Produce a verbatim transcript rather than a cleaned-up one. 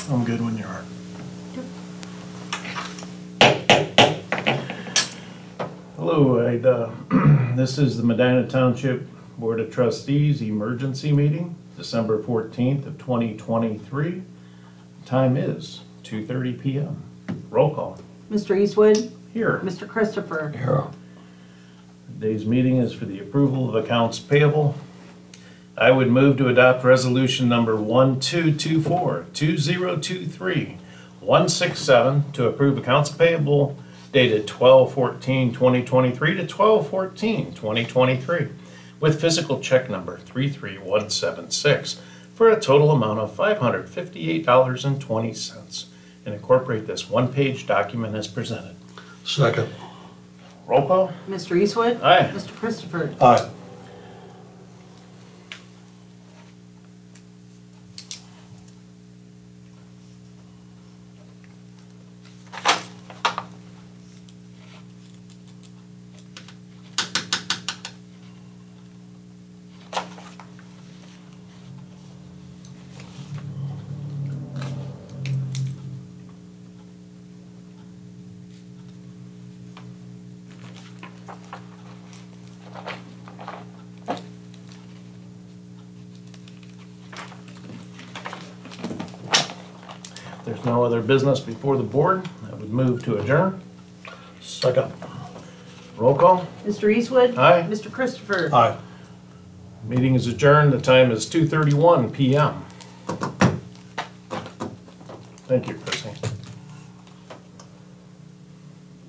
I'm good when you are. Hello, I'd, uh, this is the Medina Township Board of Trustees Emergency Meeting, December fourteenth of twenty twenty-three. Time is two thirty p m Roll call. Mister Eastwood? Here. Mister Christopher? Here. Today's meeting is for the approval of accounts payable. I would move to adopt resolution number one two two four two zero two three one six seven to approve accounts payable dated twelve fourteen twenty twenty-three to twelve fourteen twenty twenty-three with physical check number three three one seven six for a total amount of five hundred fifty-eight dollars and twenty cents and incorporate this one-page document as presented. Second. Roll call. Mister Eastwood? Aye. Mister Christopher? Aye. There's no other business before the board. I would move to adjourn. Second. Roll call. Mister Eastwood? Aye. Mister Christopher? Aye. Meeting is adjourned. The time is two thirty-one p m Thank you.